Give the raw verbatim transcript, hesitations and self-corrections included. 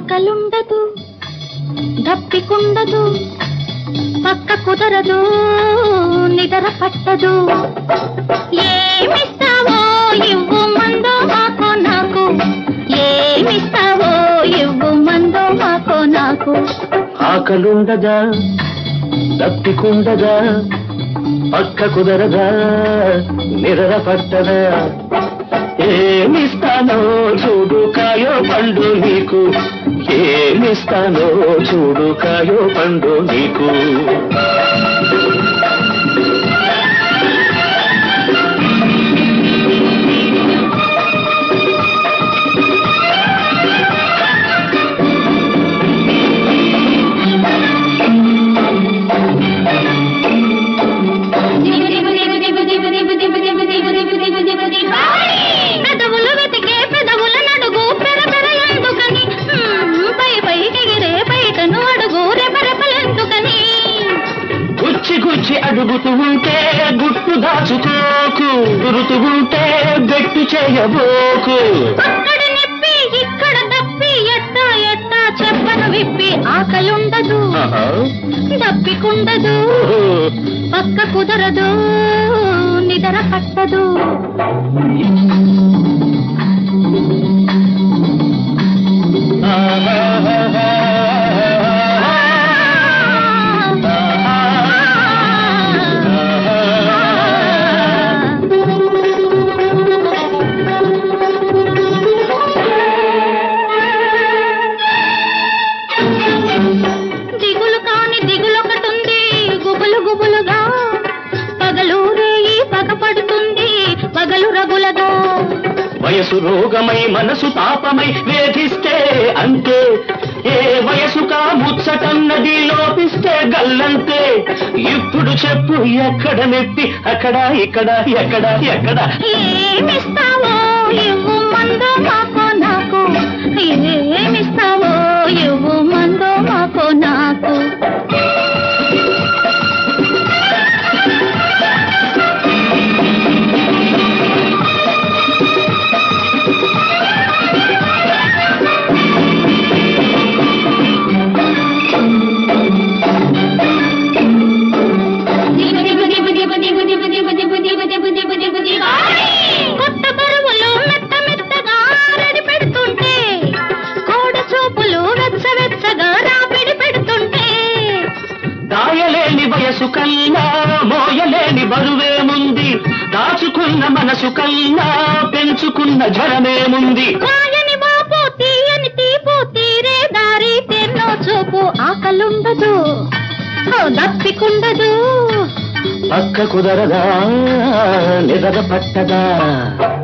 ఆకలుండదు దప్పికుండదు పక్క కుదరదు నిద్ర పట్టదు ఏమిస్తావో ఇవ్వు మందో మాకో నాకు ఏమిస్తావో ఇవ్వు మందో మాకో నాకు ఆకలుండదా దప్పికుండదా పక్క కుదరదా నిద్ర పట్టదా ఏమిస్తానో చూడు కాయో పండు నీకు ఏమిస్తానో చూడు కాయో పండు నీకు పెదవులు వెతికే పెదవుల నడుగు పెర పెర ఎందుకని పై పైకి ఎగిరే బయటను అడుగు రెపరెపలెందుకని గుచ్చి గుచ్చి అడుగుతూ ఉంటే గుట్టు దాచుకోకు గురుతూ ఉంటే గట్టు చేయబోకు అక్కడ నిప్పి ఇక్కడ తప్పి ఎట్టా ఎట్టా చెప్పను విప్పి ఆకలుండదు దప్పికుండదు పక్క కుదరదు నిద్ర పట్టదు దిగులు కాని దిగులొకటుంది గుబులు గుబులుగా పగలు రేయి పగపడుతుంది పగలు రగులగా వయసు రోగమై మనసు తాపమై వేధిస్తే అంతే ఏ వయసుకా ముచ్చటన్నది లోపిస్తే గల్లంతే ఇప్పుడు చెప్పు ఎక్కడ నెప్పి అక్కడ ఇక్కడ ఎక్కడ ఎక్కడ ఏమిస్తావో ఇవ్వు మందో మాకో నాకు ఏమిస్తావో ఇవ్వు మందో మాకో నాకు కొత్త బరువులు మెత్త మెత్తగా రెడి పెడుతుంటే కోడ చూపులు వెచ్చ వెచ్చగా రాపిడి పెడుతుంటే దాయలేని వయసు కన్నా మోయలేని బరువేముంది దాచుకున్న మనసు కన్నా పెంచుకున్న జ్వరమేముంది కాయని బాపు తీయని తీపు తీరే దారి తెన్నో చూపు ఆకలుండదు దప్పికుండదు పక్క కుదరదా నిద్ర పట్టదా